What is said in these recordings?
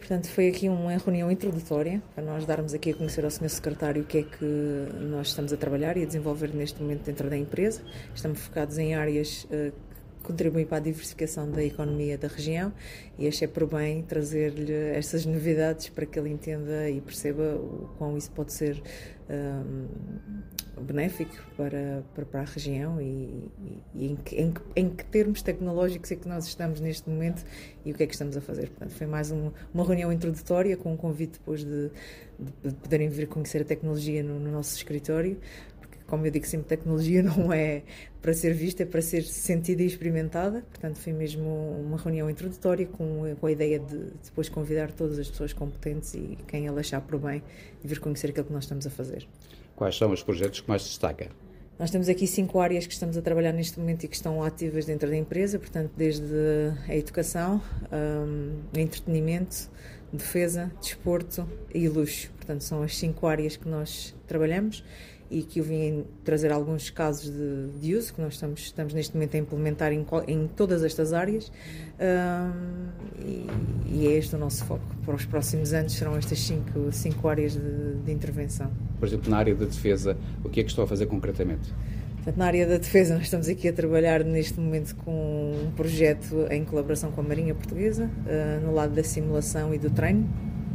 Portanto, foi aqui uma reunião introdutória para nós darmos aqui a conhecer ao Sr. Secretário o que é que nós estamos a trabalhar e a desenvolver neste momento dentro da empresa. Estamos focados em áreas que contribuem para a diversificação da economia da região e achei por bem trazer-lhe estas novidades para que ele entenda e perceba o quão isso pode ser benéfico para a região e em que termos tecnológicos é que nós estamos neste momento e o que é que estamos a fazer. Portanto, foi mais uma reunião introdutória com um convite depois de poderem vir conhecer a tecnologia no nosso escritório, porque, como eu digo sempre, tecnologia não é para ser vista, é para ser sentida e experimentada. Portanto, foi mesmo uma reunião introdutória com a ideia de depois convidar todas as pessoas competentes e quem ele achar por bem de vir conhecer aquilo que nós estamos a fazer. Quais são os projetos que mais destaca? Nós temos aqui 5 áreas que estamos a trabalhar neste momento e que estão ativas dentro da empresa, portanto, desde a educação, entretenimento, defesa, desporto e luxo. Portanto, são as 5 áreas que nós trabalhamos e que eu vim trazer alguns casos de uso que nós estamos neste momento a implementar em todas estas áreas e é este o nosso foco. Para os próximos anos serão estas 5 áreas de intervenção. Por exemplo, na área da defesa, o que é que estão a fazer concretamente? Portanto, na área da defesa, nós estamos aqui a trabalhar neste momento com um projeto em colaboração com a Marinha Portuguesa, no lado da simulação e do treino.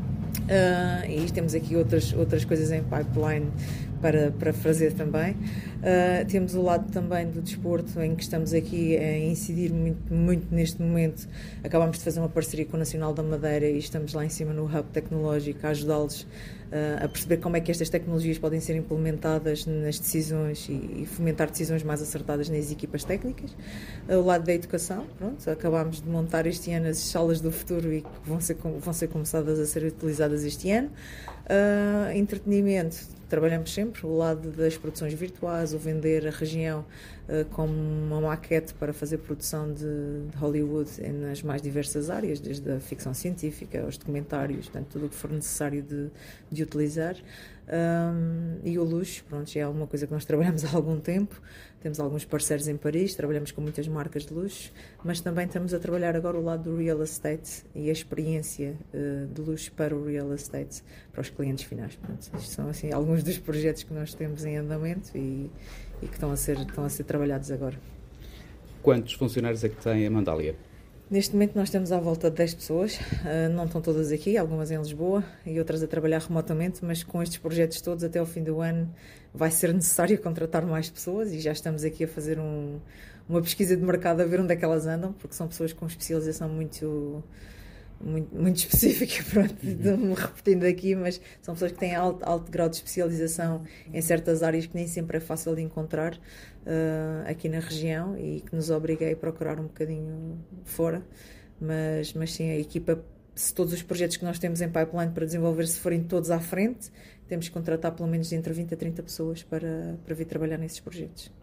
E temos aqui outras coisas em pipeline para fazer também. Temos o lado também do desporto, em que estamos aqui a incidir muito neste momento. Acabamos de fazer uma parceria com o Nacional da Madeira e estamos lá em cima no hub tecnológico a ajudá-los a perceber como é que estas tecnologias podem ser implementadas nas decisões e fomentar decisões mais acertadas nas equipas técnicas. O lado da educação, pronto, acabámos de montar este ano as salas do futuro e que vão ser começadas a ser utilizadas este ano. Entretenimento, trabalhamos sempre o lado das produções virtuais, o vender a região como uma maquete para fazer produção de Hollywood nas mais diversas áreas, desde a ficção científica aos documentários, portanto, tudo o que for necessário de utilizar. E o luxo, pronto, já é uma coisa que nós trabalhamos há algum tempo. Temos alguns parceiros em Paris, trabalhamos com muitas marcas de luxo, mas também estamos a trabalhar agora o lado do real estate e a experiência de luxo para o real estate, para os clientes finais. Portanto, isto são assim, alguns dos projetos que nós temos em andamento e que estão a ser trabalhados agora. Quantos funcionários é que tem a Mandália? Neste momento nós temos à volta de 10 pessoas, não estão todas aqui, algumas em Lisboa e outras a trabalhar remotamente, mas com estes projetos todos até ao fim do ano vai ser necessário contratar mais pessoas e já estamos aqui a fazer uma pesquisa de mercado a ver onde é que elas andam, porque são pessoas com especialização muito específica, pronto, me repetindo aqui, mas são pessoas que têm alto grau de especialização em certas áreas que nem sempre é fácil de encontrar aqui na região e que nos obriga a ir procurar um bocadinho fora, mas sim, a equipa, se todos os projetos que nós temos em pipeline para desenvolver se forem todos à frente, temos que contratar pelo menos entre 20 a 30 pessoas para vir trabalhar nesses projetos.